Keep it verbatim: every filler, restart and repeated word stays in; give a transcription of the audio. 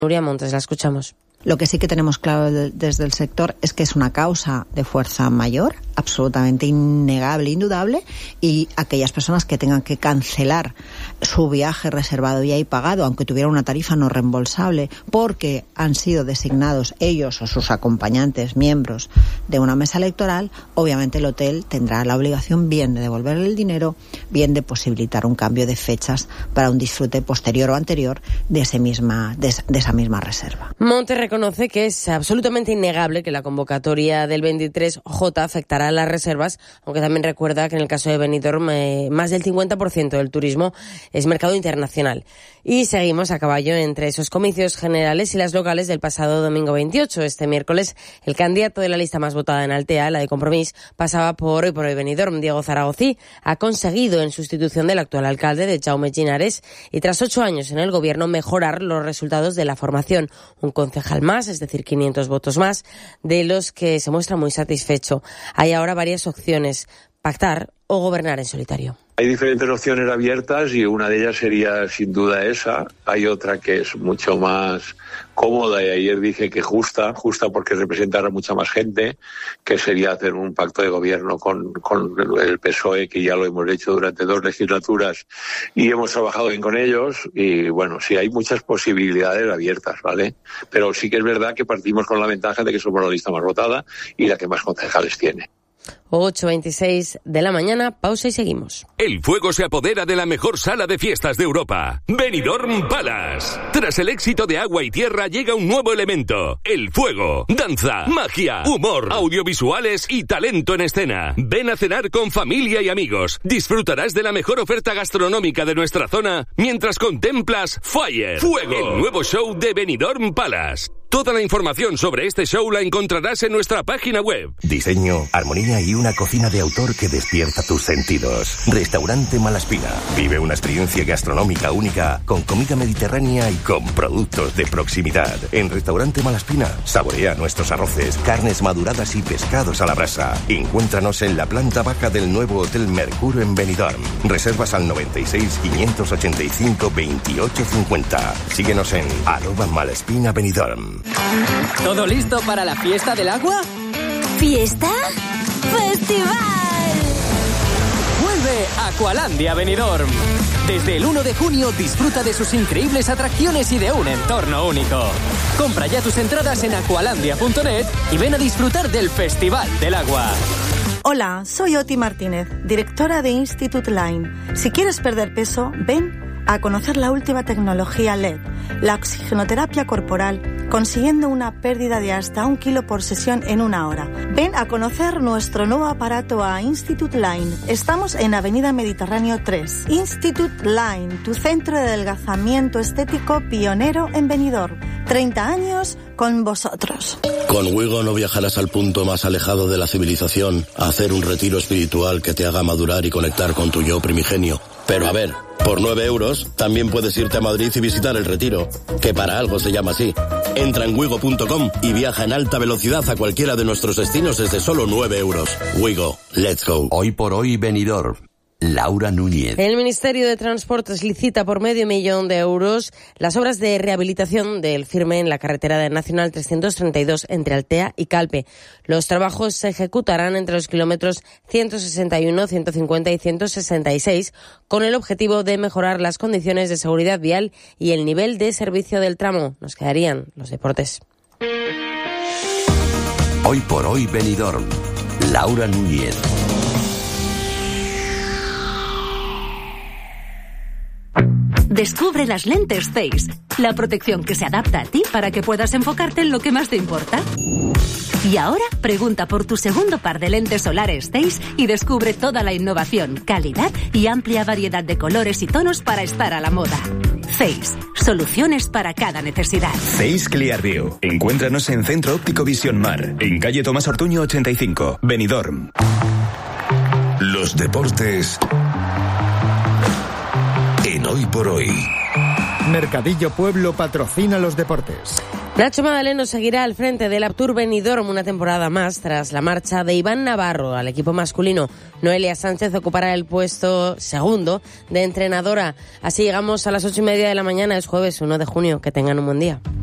Nuria Montes, la escuchamos. Lo que sí que tenemos claro desde el sector es que es una causa de fuerza mayor, absolutamente innegable, indudable, y aquellas personas que tengan que cancelar su viaje reservado ya y pagado, aunque tuviera una tarifa no reembolsable, porque han sido designados ellos o sus acompañantes miembros de una mesa electoral, obviamente el hotel tendrá la obligación bien de devolverle el dinero, bien de posibilitar un cambio de fechas para un disfrute posterior o anterior de, ese misma, de, de esa misma reserva. Montes reconoce que es absolutamente innegable que la convocatoria del veintitrés J afectará a las reservas, aunque también recuerda que en el caso de Benidorm eh, más del cincuenta por ciento del turismo es mercado internacional. Y seguimos a caballo entre esos comicios generales y las locales del pasado domingo veintiocho. Este miércoles el candidato de la lista más votada en Altea, la de Compromís, pasaba por hoy por hoy Benidorm. Diego Zaragozí ha conseguido, en sustitución del actual alcalde de Jaume Ginares, y tras ocho años en el gobierno, mejorar los resultados de la formación. Un concejal más, es decir, quinientos votos más, de los que se muestra muy satisfecho. Hay ahora varias opciones: pactar o gobernar en solitario. Hay diferentes opciones abiertas y una de ellas sería sin duda esa. Hay otra que es mucho más cómoda y ayer dije que justa, justa porque representará mucha más gente, que sería hacer un pacto de gobierno con, con el P S O E, que ya lo hemos hecho durante dos legislaturas y hemos trabajado bien con ellos. Y bueno, sí, hay muchas posibilidades abiertas, ¿vale? Pero sí que es verdad que partimos con la ventaja de que somos la lista más votada y la que más concejales tiene. ocho veintiséis de la mañana, pausa y seguimos. El fuego se apodera de la mejor sala de fiestas de Europa, Benidorm Palace. Tras el éxito de Agua y Tierra llega un nuevo elemento: el fuego, danza, magia, humor, audiovisuales y talento en escena. Ven a cenar con familia y amigos. Disfrutarás de la mejor oferta gastronómica de nuestra zona mientras contemplas Fire, Fuego, el nuevo show de Benidorm Palace. Toda la información sobre este show la encontrarás en nuestra página web. Diseño, armonía y una cocina de autor que despierta tus sentidos. Restaurante Malaspina. Vive una experiencia gastronómica única con comida mediterránea y con productos de proximidad. En Restaurante Malaspina, saborea nuestros arroces, carnes maduradas y pescados a la brasa. Encuéntranos en la planta baja del nuevo Hotel Mercuro en Benidorm. Reservas al noventa y seis, quinientos ochenta y cinco, veintiocho cincuenta. Síguenos en arroba Malaspina Benidorm. ¿Todo listo para la fiesta del agua? ¿Fiesta? ¡Festival! Vuelve Aqualandia Benidorm. Desde el uno de junio disfruta de sus increíbles atracciones y de un entorno único. Compra ya tus entradas en aqualandia punto net y ven a disfrutar del Festival del Agua. Hola, soy Oti Martínez, directora de Institute Line. Si quieres perder peso, ven a conocer la última tecnología L E D, la oxigenoterapia corporal, consiguiendo una pérdida de hasta un kilo por sesión en una hora. Ven a conocer nuestro nuevo aparato a Institute Line. Estamos en Avenida Mediterráneo tres. Institute Line, tu centro de adelgazamiento estético pionero en Benidorm. treinta años con vosotros. Con Wigo no viajarás al punto más alejado de la civilización a hacer un retiro espiritual que te haga madurar y conectar con tu yo primigenio. Pero a ver, por nueve euros también puedes irte a Madrid y visitar el Retiro, que para algo se llama así. Entra en wigo punto com y viaja en alta velocidad a cualquiera de nuestros destinos desde solo nueve euros. Wigo, let's go. Hoy por hoy Benidorm. Laura Núñez. El Ministerio de Transportes licita por medio millón de euros las obras de rehabilitación del firme en la carretera nacional trescientos treinta y dos entre Altea y Calpe. Los trabajos se ejecutarán entre los kilómetros ciento sesenta y uno, ciento cincuenta y ciento sesenta y seis con el objetivo de mejorar las condiciones de seguridad vial y el nivel de servicio del tramo. Nos quedarían los deportes. Hoy por hoy Benidorm. Laura Núñez. Descubre las lentes Zeiss, la protección que se adapta a ti para que puedas enfocarte en lo que más te importa. Y ahora pregunta por tu segundo par de lentes solares Zeiss y descubre toda la innovación, calidad y amplia variedad de colores y tonos para estar a la moda. Zeiss, soluciones para cada necesidad. Zeiss Clearview. Encuéntranos en Centro Óptico Visión Mar, en calle Tomás Ortuño ochenta y cinco, Benidorm. Los deportes en Hoy por Hoy. Mercadillo Pueblo patrocina los deportes. Nacho Madaleno seguirá al frente del Aptur Benidorm una temporada más tras la marcha de Iván Navarro al equipo masculino. Noelia Sánchez ocupará el puesto segundo de entrenadora. Así llegamos a las ocho y media de la mañana, es jueves uno de junio. Que tengan un buen día.